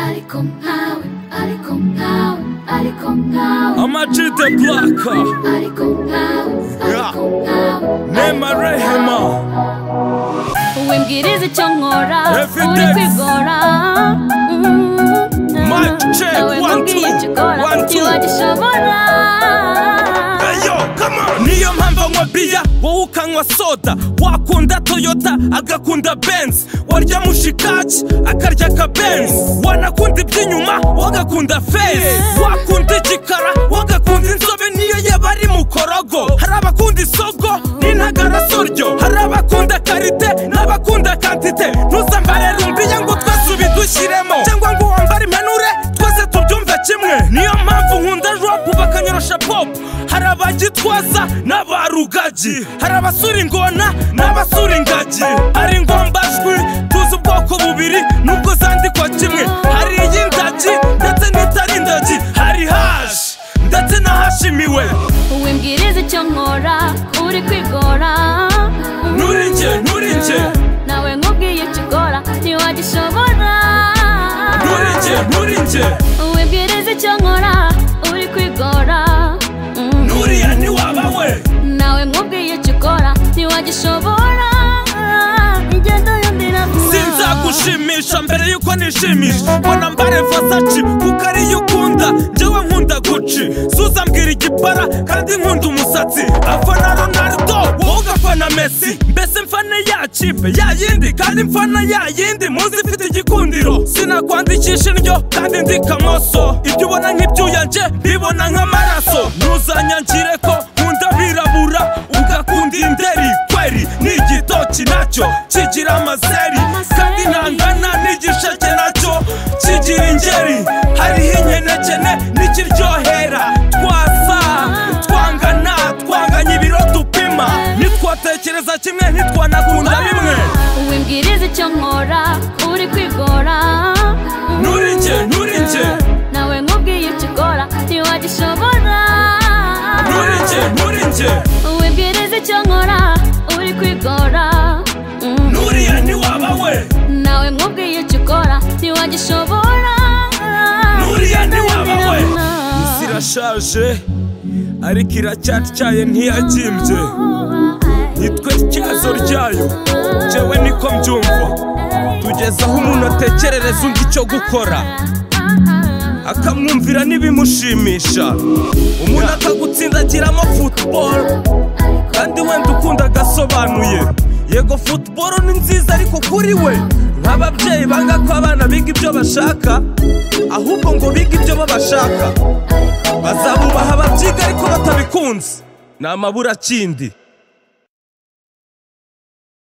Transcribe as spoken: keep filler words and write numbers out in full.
ariko nkawe ariko nkawe ariko nkawe Amajide Blacka ariko nkawe ariko nkawe Nema Rehema Uwembwiriza icyo nkora Evidence. uri kwigora Mic check, nawe one, nkubwiye two, icyo ukora one, two. ntiwagishobora Ayo, come on. Niyo mpamvu anywa biya wowe ukanywa soda, wakunda Toyota agakunda Benz, warya mushikaki akarya akabenz, wanakunda iby'inyuma wagakunda face, wakunda igikara wagakunda inzobe niyo yaba ari mukorogo, hari abakunda isogo n'intagara soryo, hari abakunda karite n'abakunda kantite, ntuzambare rumbiya ngo twese ubidushyiremo cyangwa ngo wambare impenure twese tubyumve kimwe. Niyo mpamvu nkunda rap bakanyorosha pop, hari abagitwaza n'abarugagi, hari abasura ingona n'abasura ingagi, hari ingombajwi tuzi ubwoko bubiri nubwo zandikwa kimwe, hari iy'indagi ndetse n'itari indagi, hari hash ndetse n'ahashimiwe. Uwembwiriza icyo nkora uri kwigora Nuri nje nuri nje nawe nkubwiye icyo ukora ntiwagishobora. Nuri nje nuri nje Uwembwiriza icyo nkora uri kwigora Nuriya ni wabawe nawe nkubwiye icyo ukora ntiwagishobora. Ingendo yondira sinzagushimisha mbere yuko nishimisha, mbona mbare Versace kuko ariyo ukunda, njyewe nkunda Gucci, suza mbwira igipara kandi nkunda umusatsi, afana Ronaldo wowe ugafana Messi, mbese mfana ya kipe ya yindi kandi mfana ya yindi muzi ifite igikundiro, sinakwandikisha indyo kandi ndi kamoso, ibyo ubona nk'ibyuya nje bibona nk'amaraso, ntuzanyangire ko nkunda birabura ugakunda inderi, kweri n'igitoki nacyo kigira amazeri kandi ntangana n'igisheke nacyo kigira ingeri, hariho inkenekene n'ikiryohera, twasa twangana twanganya ibiro dupima, nitwatekereza kimwe ntitwanakunda bimwe. Uwembwiriza icyo nkora uri kwigora Nuri nje nuri nje nawe nkubwiye icyo ukora ntiwagishobora. Nuri nje nuri nje Uwembwiriza icyo nkora uri kwigora Nuriya ni wabawe nawe nkubwiye icyo ukora ntiwagishobora. Nuriya ni wabawe. Isi irashaje ariko iracyatyaye ntiyagimbye, nitwe ityazo ryayo, jewe niko mbyumva, tugeze aho umuntu atekerereza undi icyo gukora akamwumvira n'ibimushimisha, umuntu akagutsindagiramo football kandi wenda ukunda agasobanuye. Yego football ni nziza ariko kuri we nk'ababyeyi banga ko abana biga ibyo bashaka, ahubwo ngo biga ibyo babashaka, bazabubaha babyiga ariko batabikunze, ni amaburakindi.